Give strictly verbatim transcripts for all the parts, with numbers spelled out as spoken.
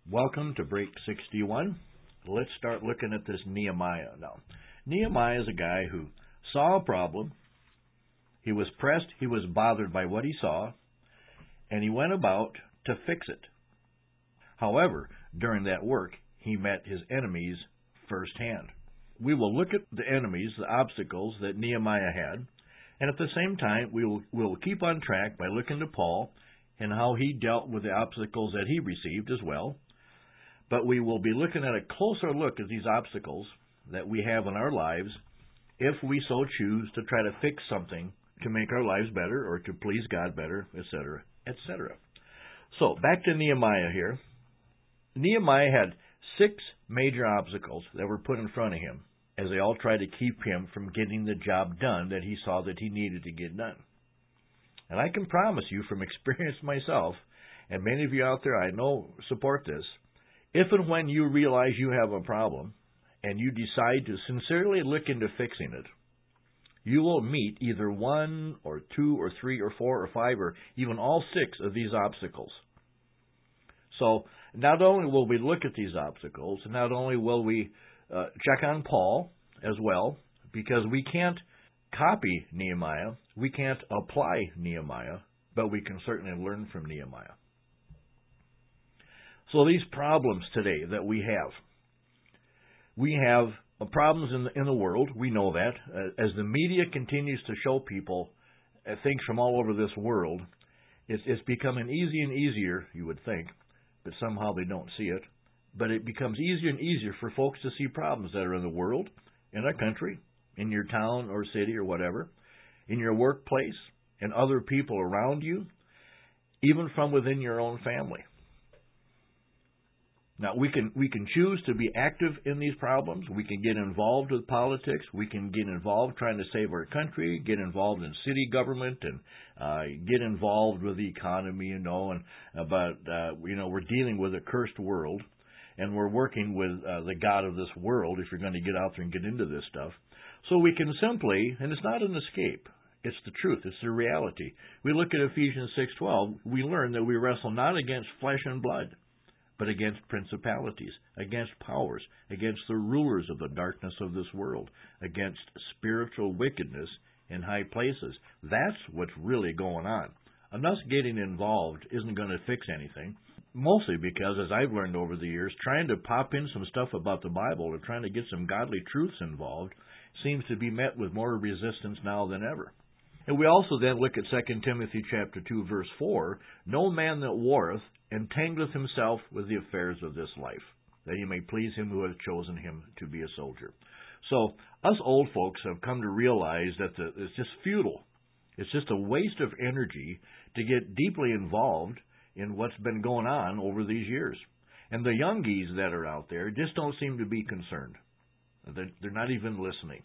Welcome to Break sixty-one. Let's start looking at this Nehemiah now. Nehemiah is a guy who saw a problem, he was pressed, he was bothered by what he saw, and he went about to fix it. However, during that work, he met his enemies firsthand. We will look at the enemies, the obstacles that Nehemiah had, and at the same time, we will we'll keep on track by looking to Paul and how he dealt with the obstacles that he received as well. But we will be looking at a closer look at these obstacles that we have in our lives if we so choose to try to fix something to make our lives better or to please God better, et cetera, et cetera. So, back to Nehemiah here. Nehemiah had six major obstacles that were put in front of him as they all tried to keep him from getting the job done that he saw that he needed to get done. And I can promise you from experience myself, and many of you out there I know support this, if and when you realize you have a problem and you decide to sincerely look into fixing it, you will meet either one or two or three or four or five or even all six of these obstacles. So not only will we look at these obstacles, not only will we uh, check on Paul as well, because we can't copy Nehemiah, we can't apply Nehemiah, but we can certainly learn from Nehemiah. So these problems today that we have, we have problems in the, in the world, we know that. Uh, as the media continues to show people uh, things from all over this world, it's, it's becoming easier and easier, you would think, but somehow they don't see it. But it becomes easier and easier for folks to see problems that are in the world, in our country, in your town or city or whatever, in your workplace, and other people around you, even from within your own family. Now, we can we can choose to be active in these problems. We can get involved with politics. We can get involved trying to save our country, get involved in city government, and uh, get involved with the economy, you know, and about, uh, you know, we're dealing with a cursed world, and we're working with uh, the God of this world if you're going to get out there and get into this stuff. So we can simply, and it's not an escape, it's the truth, it's the reality. We look at Ephesians six twelve, we learn that we wrestle not against flesh and blood, but against principalities, against powers, against the rulers of the darkness of this world, against spiritual wickedness in high places. That's what's really going on. And us getting involved isn't going to fix anything, mostly because, as I've learned over the years, trying to pop in some stuff about the Bible or trying to get some godly truths involved seems to be met with more resistance now than ever. And we also then look at Second Timothy chapter two, verse four, no man that warreth entangleth himself with the affairs of this life, that he may please him who hath chosen him to be a soldier. So, us old folks have come to realize that the, it's just futile. It's just a waste of energy to get deeply involved in what's been going on over these years. And the youngies that are out there just don't seem to be concerned. They're, they're not even listening.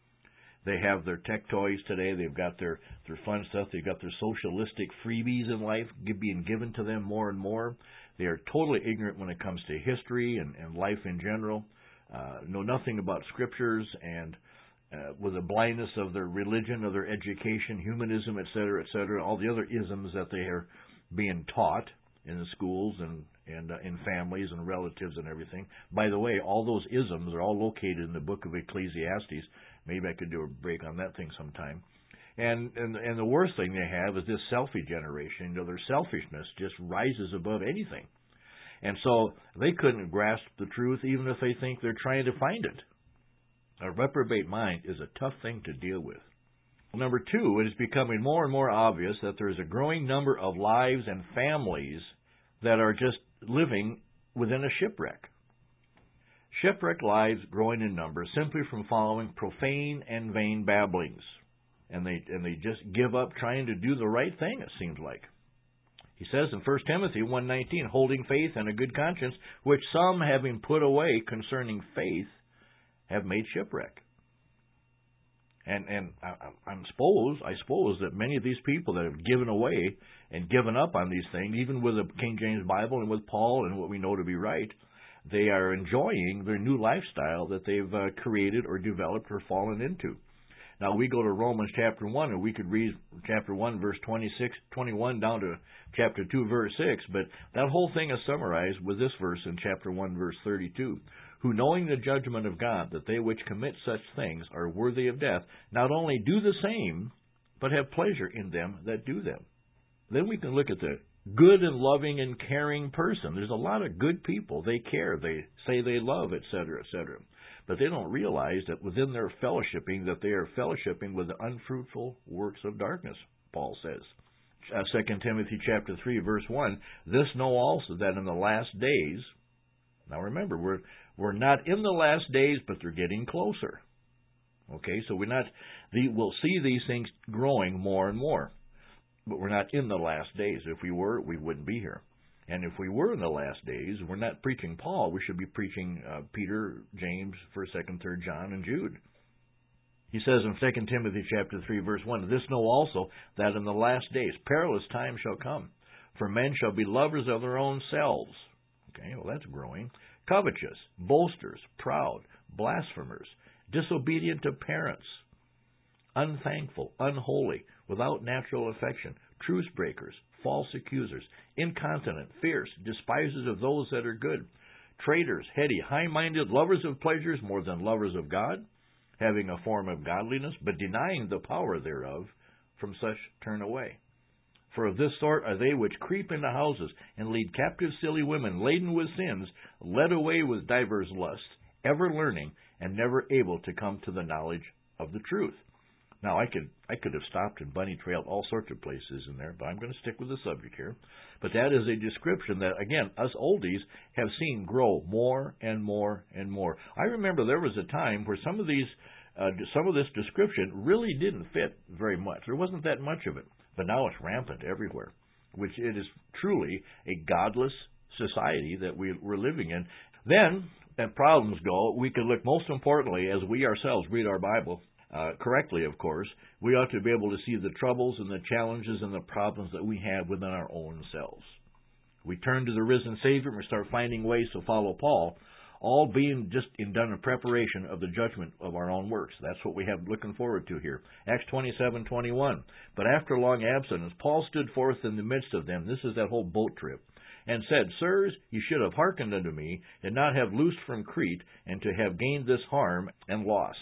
They have their tech toys today. They've got their, their fun stuff. They've got their socialistic freebies in life being given to them more and more. They are totally ignorant when it comes to history and, and life in general. Uh, know nothing about scriptures, and uh, with the blindness of their religion, of their education, humanism, et cetera, et cetera, all the other isms that they are being taught in the schools and, and uh, in families and relatives and everything. By the way, all those isms are all located in the book of Ecclesiastes. Maybe I could do a break on that thing sometime. And, and and the worst thing they have is this selfie generation. You know, their selfishness just rises above anything. And so they couldn't grasp the truth even if they think they're trying to find it. A reprobate mind is a tough thing to deal with. Number two, it is becoming more and more obvious that there is a growing number of lives and families that are just living within a shipwreck. Shipwrecked lives growing in number simply from following profane and vain babblings. And they and they just give up trying to do the right thing, it seems like. He says in First Timothy one nineteen, holding faith and a good conscience, which some having put away concerning faith have made shipwreck. And and I, I'm suppose I suppose that many of these people that have given away and given up on these things, even with the King James Bible and with Paul and what we know to be right, they are enjoying their new lifestyle that they've uh, created or developed or fallen into. Now, we go to Romans chapter one, and we could read chapter one, verse twenty-six, twenty-one, down to chapter two, verse six, but that whole thing is summarized with this verse in chapter one, verse thirty-two. Who, knowing the judgment of God, that they which commit such things are worthy of death, not only do the same, but have pleasure in them that do them. Then we can look at the good and loving and caring person. There's a lot of good people. They care. They say they love, et cetera, et cetera. But they don't realize that within their fellowshipping, that they are fellowshipping with the unfruitful works of darkness, Paul says. Uh, Second Timothy chapter three, verse one, this know also that in the last days, now remember, we're we're not in the last days, but they're getting closer. Okay, so we're not, the, we'll see these things growing more and more. But we're not in the last days. If we were, we wouldn't be here. And if we were in the last days, we're not preaching Paul. We should be preaching uh, Peter, James, first, second, third John, and Jude. He says in Second Timothy chapter three, verse one, this know also that in the last days perilous times shall come, for men shall be lovers of their own selves. Okay, well, that's growing. Covetous, boasters, proud, blasphemers, disobedient to parents, unthankful, unholy, without natural affection, truce breakers, false accusers, incontinent, fierce, despisers of those that are good, traitors, heady, high-minded, lovers of pleasures more than lovers of God, having a form of godliness, but denying the power thereof, from such turn away. For of this sort are they which creep into houses, and lead captive silly women, laden with sins, led away with divers lusts, ever learning, and never able to come to the knowledge of the truth. Now, I could I could have stopped and bunny trailed all sorts of places in there, but I'm going to stick with the subject here. But that is a description that, again, us oldies have seen grow more and more and more. I remember there was a time where some of these, uh, some of this description really didn't fit very much. There wasn't that much of it, but now it's rampant everywhere, which it is truly a godless society that we, we're living in. Then, as problems go, we can look most importantly, as we ourselves read our Bible, Uh, correctly, of course, we ought to be able to see the troubles and the challenges and the problems that we have within our own selves. We turn to the risen Savior and we start finding ways to follow Paul, all being just in done in preparation of the judgment of our own works. That's what we have looking forward to here. Acts twenty-seven twenty-one. But after long abstinence, Paul stood forth in the midst of them. This is that whole boat trip. And said, Sirs, you should have hearkened unto me, and not have loosed from Crete, and to have gained this harm and loss.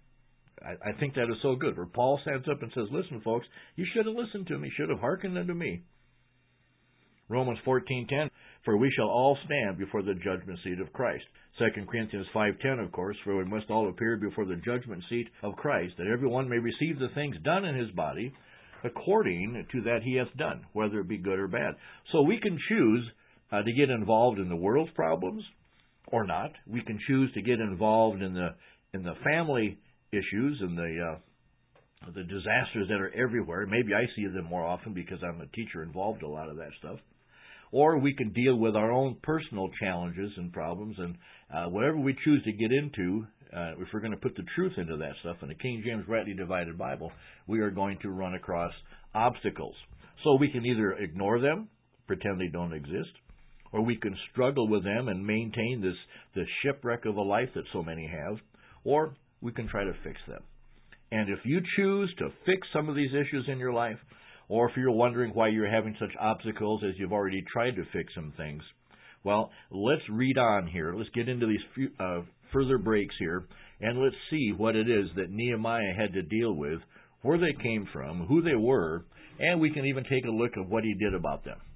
I think that is so good, where Paul stands up and says, listen, folks, you should have listened to me, should have hearkened unto me. Romans fourteen ten, for we shall all stand before the judgment seat of Christ. Second Corinthians five ten, of course, for we must all appear before the judgment seat of Christ, that everyone may receive the things done in his body according to that he hath done, whether it be good or bad. So we can choose uh, to get involved in the world's problems or not. We can choose to get involved in the in the family issues and the uh, the disasters that are everywhere. Maybe I see them more often because I'm a teacher involved in a lot of that stuff. Or we can deal with our own personal challenges and problems, and uh, whatever we choose to get into, uh, if we're going to put the truth into that stuff in the King James Rightly Divided Bible, we are going to run across obstacles. So we can either ignore them, pretend they don't exist, or we can struggle with them and maintain this, this shipwreck of a life that so many have, or we can try to fix them. And if you choose to fix some of these issues in your life, or if you're wondering why you're having such obstacles as you've already tried to fix some things, well, let's read on here. Let's get into these few, uh, further breaks here, and let's see what it is that Nehemiah had to deal with, where they came from, who they were, and we can even take a look at what he did about them.